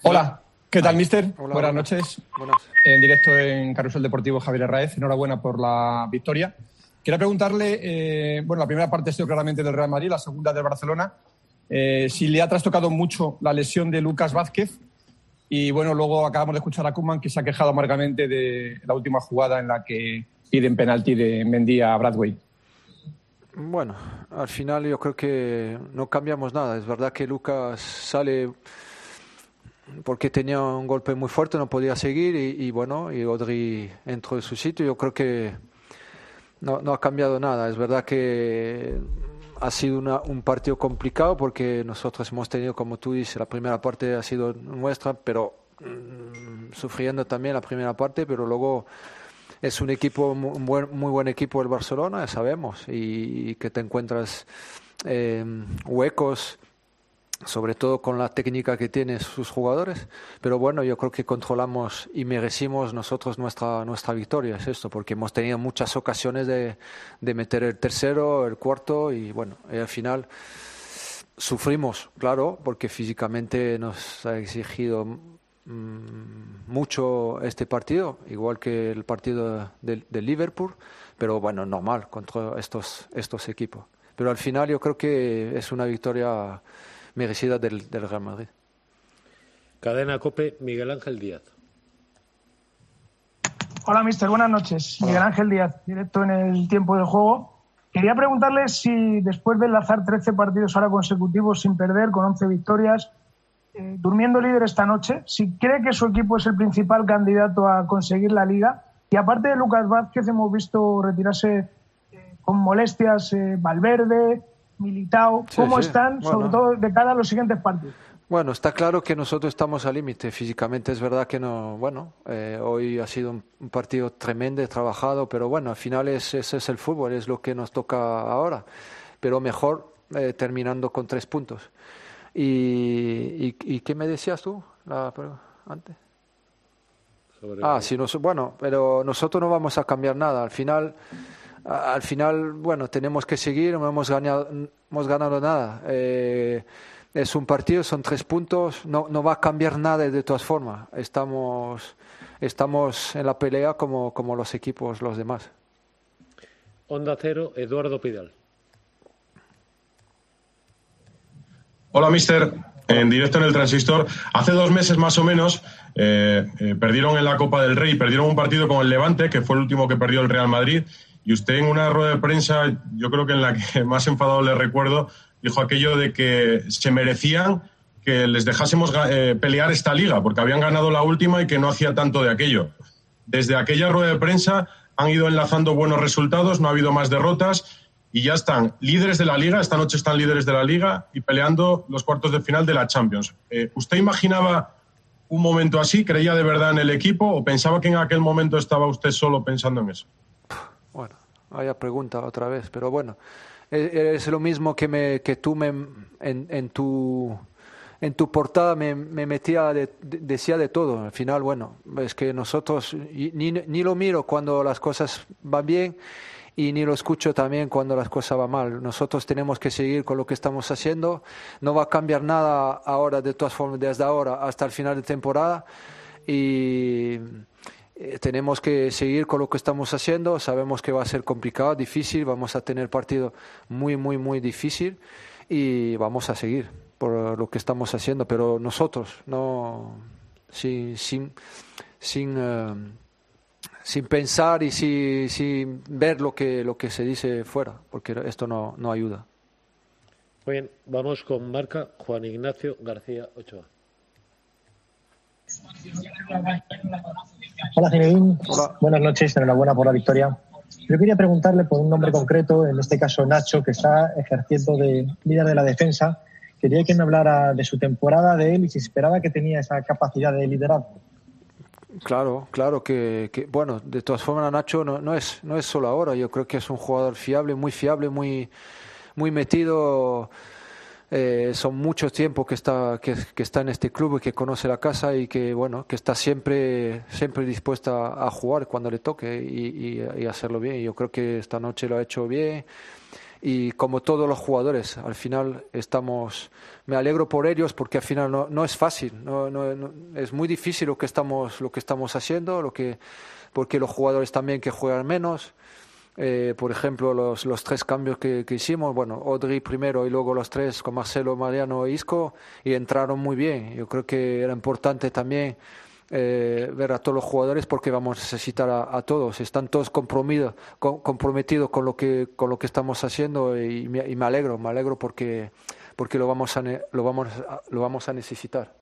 Hola, ¿qué tal, mister? Hola, buenas noches. Buenas. En directo en Carrusel Deportivo, Javier Herráez. Enhorabuena por la victoria. Quería preguntarle, la primera parte ha sido claramente del Real Madrid, la segunda del Barcelona. Si le ha trastocado mucho la lesión de Lucas Vázquez. Y bueno, luego acabamos de escuchar a Koeman, que se ha quejado amargamente de la última jugada en la que piden penalti de Mendy a Bradway. Bueno, al final yo creo que no cambiamos nada. Es verdad que Lucas sale porque tenía un golpe muy fuerte, no podía seguir y Odri entró en su sitio. Yo creo que no ha cambiado nada. Es verdad que ha sido un partido complicado porque nosotros hemos tenido, como tú dices, la primera parte ha sido nuestra, pero sufriendo también la primera parte, pero luego es un equipo, muy buen equipo el Barcelona, ya sabemos, y que te encuentras huecos, sobre todo con la técnica que tienen sus jugadores, pero bueno, yo creo que controlamos y merecimos nosotros nuestra victoria, es esto, porque hemos tenido muchas ocasiones de meter el tercero, el cuarto, y bueno, y al final sufrimos, claro, porque físicamente nos ha exigido mucho este partido, igual que el partido de Liverpool, pero bueno, normal contra estos equipos. Pero al final yo creo que es una victoria merecida del Real Madrid. Cadena COPE, Miguel Ángel Díaz. Hola, mister, buenas noches. Hola. Miguel Ángel Díaz, directo en el tiempo de juego. Quería preguntarle si después de enlazar 13 partidos ahora consecutivos sin perder, con 11 victorias, durmiendo líder esta noche, si cree que su equipo es el principal candidato a conseguir la Liga. Y aparte de Lucas Vázquez, hemos visto retirarse con molestias Valverde, Militao. ¿Cómo están, sobre todo de cara a los siguientes partidos? Bueno, está claro que nosotros estamos al límite físicamente. Es verdad que no, hoy ha sido un partido tremendo, trabajado, pero bueno, al final ese es el fútbol, es lo que nos toca ahora. Pero mejor terminando con 3 puntos. ¿Y qué me decías tú antes? Pero nosotros no vamos a cambiar nada. Al final, tenemos que seguir, no hemos ganado nada. Es un partido, son 3 puntos, no va a cambiar nada de todas formas. Estamos en la pelea como los equipos, los demás. Onda Cero, Eduardo Pidal. Hola, mister. En directo en el Transistor. Hace 2 meses más o menos perdieron en la Copa del Rey, perdieron un partido con el Levante, que fue el último que perdió el Real Madrid, y usted en una rueda de prensa, yo creo que en la que más enfadado le recuerdo, dijo aquello de que se merecían que les dejásemos pelear esta liga, porque habían ganado la última y que no hacía tanto de aquello. Desde aquella rueda de prensa han ido enlazando buenos resultados, no ha habido más derrotas, y ya están líderes de la Liga, esta noche están líderes de la Liga y peleando los cuartos de final de la Champions. ¿Usted imaginaba un momento así? ¿Creía de verdad en el equipo o pensaba que en aquel momento estaba usted solo pensando en eso? Bueno, vaya pregunta otra vez, pero bueno, es lo mismo que tú en tu portada me metía, decía de todo. Al final, bueno, es que nosotros ni lo miro cuando las cosas van bien, y ni lo escucho también cuando las cosas van mal. Nosotros tenemos que seguir con lo que estamos haciendo. No va a cambiar nada ahora, de todas formas, desde ahora hasta el final de temporada. Y tenemos que seguir con lo que estamos haciendo. Sabemos que va a ser complicado, difícil. Vamos a tener partido muy, muy, muy difícil. Y vamos a seguir por lo que estamos haciendo. Pero nosotros, no sin pensar y sin ver lo que se dice fuera, porque esto no ayuda. Muy bien, vamos con Marca, Juan Ignacio García Ochoa. Hola, Zinedine. Hola. Buenas noches, enhorabuena por la victoria. Yo quería preguntarle por un nombre concreto, en este caso Nacho, que está ejerciendo de líder de la defensa. Quería que me hablara de su temporada, de él, y si esperaba que tenía esa capacidad de liderazgo. Claro que bueno, de todas formas Nacho no es solo ahora. Yo creo que es un jugador fiable, muy metido. Son mucho tiempo que está en este club y que conoce la casa y que está siempre dispuesta a jugar cuando le toque y hacerlo bien. Yo creo que esta noche lo ha hecho bien. y como todos los jugadores, al final me alegro por ellos porque al final no es fácil, es muy difícil lo que estamos haciendo, porque los jugadores también que juegan menos. Por ejemplo, los 3 cambios que hicimos, bueno, Odri primero y luego los 3 con Marcelo, Mariano e Isco, y entraron muy bien. Yo creo que era importante también ver a todos los jugadores porque vamos a necesitar a todos. Están todos comprometidos con lo que estamos haciendo y me alegro porque lo vamos a necesitar.